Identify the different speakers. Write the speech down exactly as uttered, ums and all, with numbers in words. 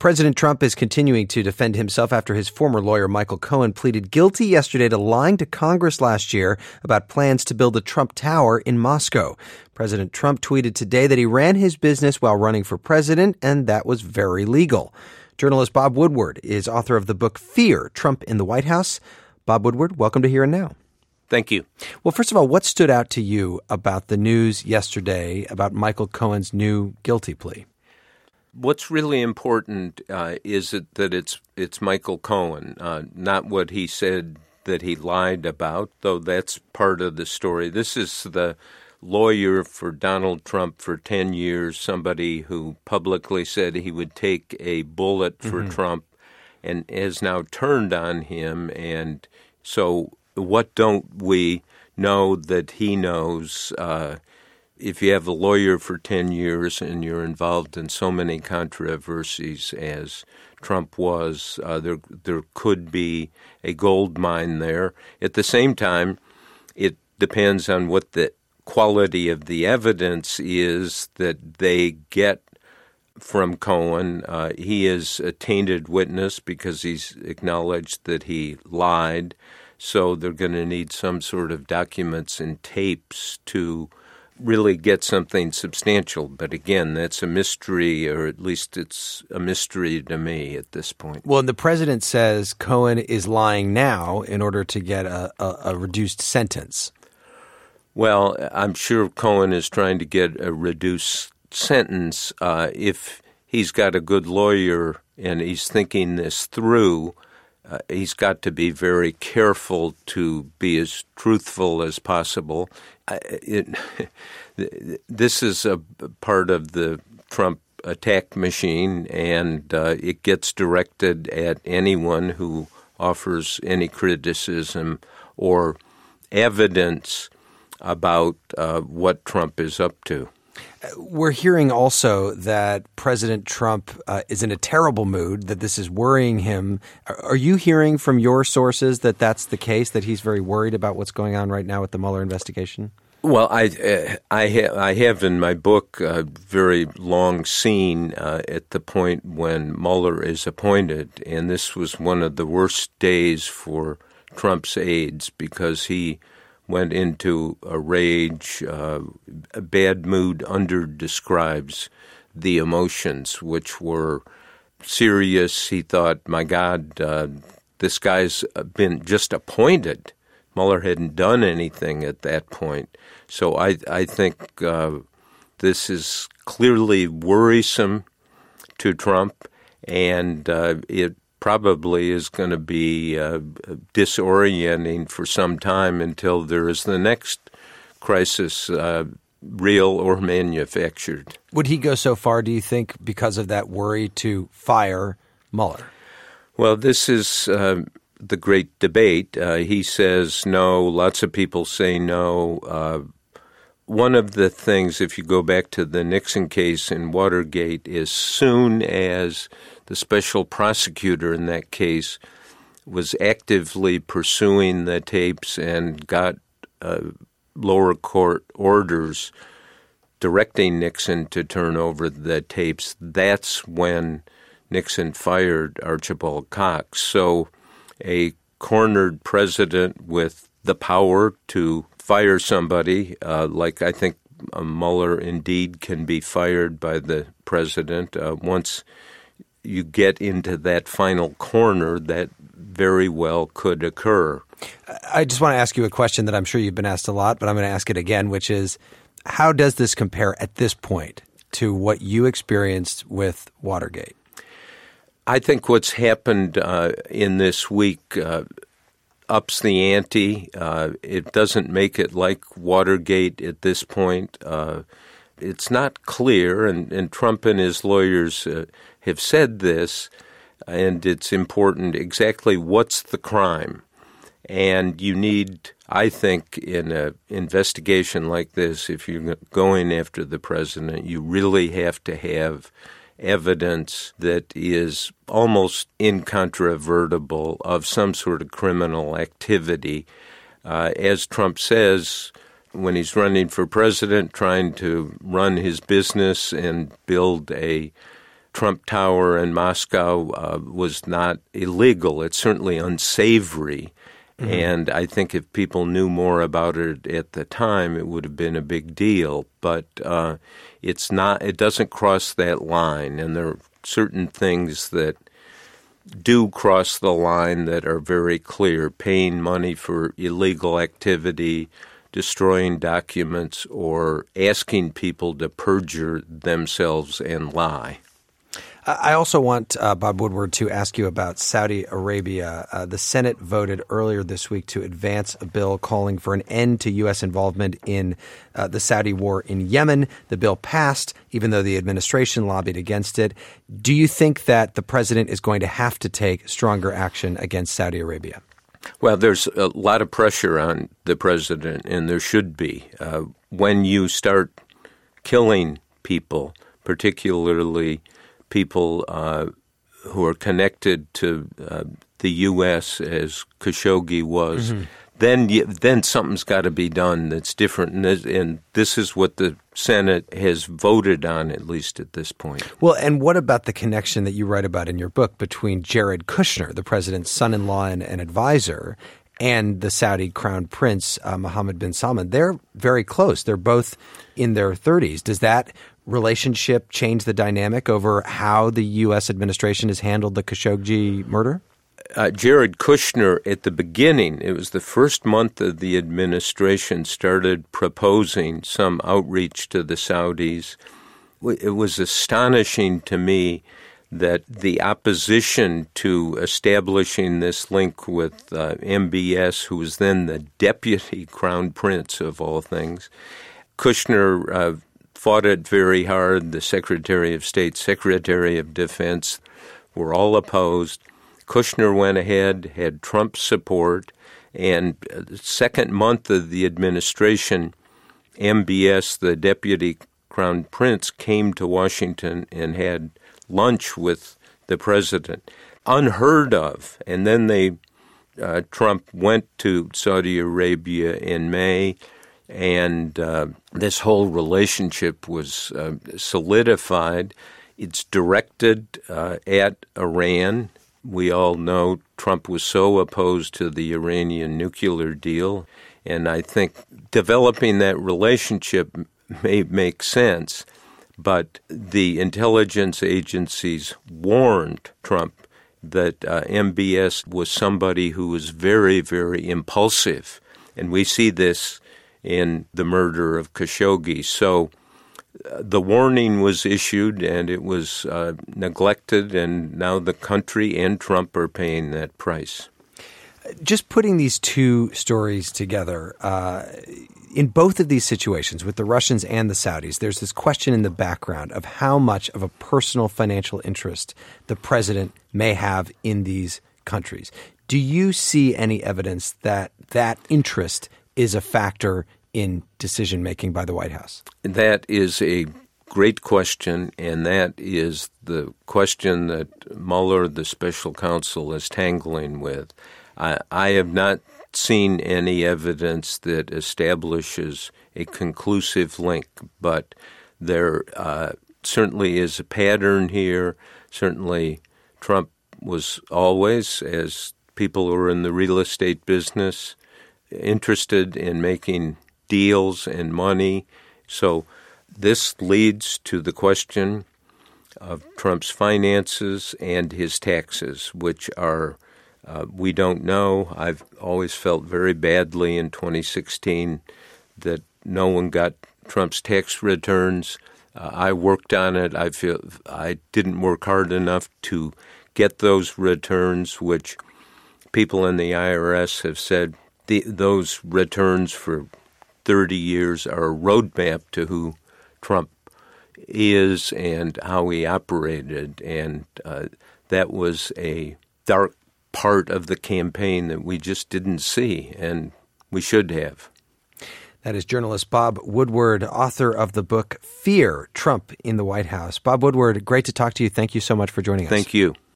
Speaker 1: President Trump is continuing to defend himself after his former lawyer, Michael Cohen, pleaded guilty yesterday to lying to Congress last year about plans to build a Trump Tower in Moscow. President Trump tweeted today that he ran his business while running for president, and that was very legal. Journalist Bob Woodward is author of the book Fear, Trump in the White House. Bob Woodward, welcome to Here and Now.
Speaker 2: Thank you.
Speaker 1: Well, first of all, what stood out to you about the news yesterday about Michael Cohen's new guilty plea?
Speaker 2: What's really important uh, is it that it's it's Michael Cohen, uh, not what he said that he lied about, though that's part of the story. This is the lawyer for Donald Trump for ten years, somebody who publicly said he would take a bullet for mm-hmm. Trump and has now turned on him. And so what don't we know that he knows? Uh, if you have a lawyer for ten years and you're involved in so many controversies as Trump was, uh, there there could be a gold mine there. At the same time, it depends on what the quality of the evidence is that they get from Cohen. Uh, he is a tainted witness because he's acknowledged that he lied. So they're going to need some sort of documents and tapes to really get something substantial. But again, that's a mystery, or at least it's a mystery to me at this point.
Speaker 1: Well, and the president says Cohen is lying now in order to get a, a, a reduced sentence.
Speaker 2: Well, I'm sure Cohen is trying to get a reduced sentence. Uh, if he's got a good lawyer and he's thinking this through, uh, he's got to be very careful to be as truthful as possible. Uh, it, this is a part of the Trump attack machine, and uh, it gets directed at anyone who offers any criticism or evidence about uh, what Trump is up to.
Speaker 1: We're hearing also that President Trump uh, is in a terrible mood, that this is worrying him. Are you hearing from your sources that that's the case, that he's very worried about what's going on right now with the Mueller investigation?
Speaker 2: Well, I uh, I, ha- I have in my book a very long scene uh, at the point when Mueller is appointed, and this was one of the worst days for Trump's aides because he went into a rage. Uh, a bad mood under-describes the emotions, which were serious. He thought, my God, uh, this guy's been just appointed. Mueller hadn't done anything at that point. So I, I think uh, this is clearly worrisome to Trump, and uh, it probably is going to be uh, disorienting for some time until there is the next crisis, uh, real or manufactured.
Speaker 1: Would he go so far, do you think, because of that worry, to fire Mueller?
Speaker 2: Well, this is uh, the great debate. Uh, he says no. Lots of people say no. Uh, one of the things, if you go back to the Nixon case in Watergate, as soon as the special prosecutor in that case was actively pursuing the tapes and got uh, lower court orders directing Nixon to turn over the tapes, that's when Nixon fired Archibald Cox. So a cornered president with the power to fire somebody, uh, like I think uh, Mueller indeed can be fired by the president, uh, once you get into that final corner, that very well could occur.
Speaker 1: I just want to ask you a question that I'm sure you've been asked a lot, but I'm going to ask it again, which is, how does this compare at this point to what you experienced with Watergate?
Speaker 2: I think what's happened uh, in this week uh, ups the ante. Uh, it doesn't make it like Watergate at this point. Uh, it's not clear, and, and Trump and his lawyers uh, have said this, and it's important exactly what's the crime. And you need, I think, in an investigation like this, if you're going after the president, you really have to have evidence that is almost incontrovertible of some sort of criminal activity. Uh, as Trump says, when he's running for president, trying to run his business and build a Trump Tower in Moscow uh, was not illegal. It's certainly unsavory. Mm-hmm. And I think if people knew more about it at the time, it would have been a big deal. But uh, it's not. It doesn't cross that line. And there are certain things that do cross the line that are very clear: paying money for illegal activity, destroying documents, or asking people to perjure themselves and lie.
Speaker 1: I also want, uh, Bob Woodward, to ask you about Saudi Arabia. Uh, the Senate voted earlier this week to advance a bill calling for an end to U S involvement in uh, the Saudi war in Yemen. The bill passed, even though the administration lobbied against it. Do you think that the president is going to have to take stronger action against Saudi Arabia?
Speaker 2: Well, there's a lot of pressure on the president, and there should be. Uh, when you start killing people, particularly people uh, who are connected to uh, the U S as Khashoggi was, mm-hmm. then you, then something's got to be done that's different. And this, and this is what the Senate has voted on, at least at this point.
Speaker 1: Well, and what about the connection that you write about in your book between Jared Kushner, the president's son-in-law and, and advisor, and the Saudi crown prince, uh, Mohammed bin Salman? They're very close. They're both in their thirties. Does that relationship change the dynamic over how the U S administration has handled the Khashoggi murder?
Speaker 2: Uh, Jared Kushner, at the beginning, it was the first month of the administration, started proposing some outreach to the Saudis. It was astonishing to me that the opposition to establishing this link with uh, M B S, who was then the deputy crown prince of all things, Kushner uh, fought it very hard. The Secretary of State, Secretary of Defense were all opposed. Kushner went ahead, had Trump's support, and the second month of the administration, M B S, the deputy crown prince, came to Washington and had lunch with the president. Unheard of. And then they, uh, Trump went to Saudi Arabia in May, and uh, this whole relationship was uh, solidified. It's directed uh, at Iran. We all know Trump was so opposed to the Iranian nuclear deal, and I think developing that relationship may make sense, but the intelligence agencies warned Trump that uh, M B S was somebody who was very, very impulsive, and we see this in the murder of Khashoggi. So uh, the warning was issued, and it was uh, neglected, and now the country and Trump are paying that price.
Speaker 1: Just putting these two stories together, uh, in both of these situations, with the Russians and the Saudis, there's this question in the background of how much of a personal financial interest the president may have in these countries. Do you see any evidence that that interest is a factor in decision-making by the White House?
Speaker 2: That is a great question, and that is the question that Mueller, the special counsel, is tangling with. I, I have not seen any evidence that establishes a conclusive link, but there uh, certainly is a pattern here. Certainly Trump was always, as people who are in the real estate business, interested in making deals and money. So this leads to the question of Trump's finances and his taxes, which are, uh, we don't know. I've always felt very badly in twenty sixteen that no one got Trump's tax returns. Uh, I worked on it. I feel I didn't work hard enough to get those returns, which people in the I R S have said the, those returns for thirty years are a roadmap to who Trump is and how he operated. And uh, that was a dark part of the campaign that we just didn't see, and we should have.
Speaker 1: That is journalist Bob Woodward, author of the book Fear, Trump in the White House. Bob Woodward, great to talk to you. Thank you so much for joining us.
Speaker 2: Thank you.